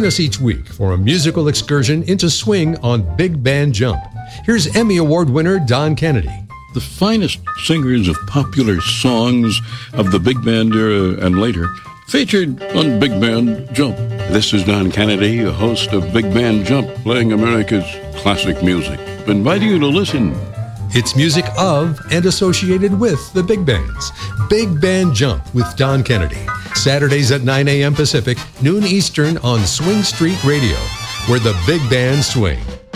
us each week for a musical excursion into swing on Big Band Jump. Here's Emmy Award winner Don Kennedy. The finest singers of popular songs of the big band era and later featured on Big Band Jump. This is Don Kennedy, host of Big Band Jump, playing America's classic music. Inviting you to listen. It's music of and associated with the big bands. Big Band Jump with Don Kennedy. Saturdays at 9 a.m. Pacific, noon Eastern on Swing Street Radio, where the big bands swing.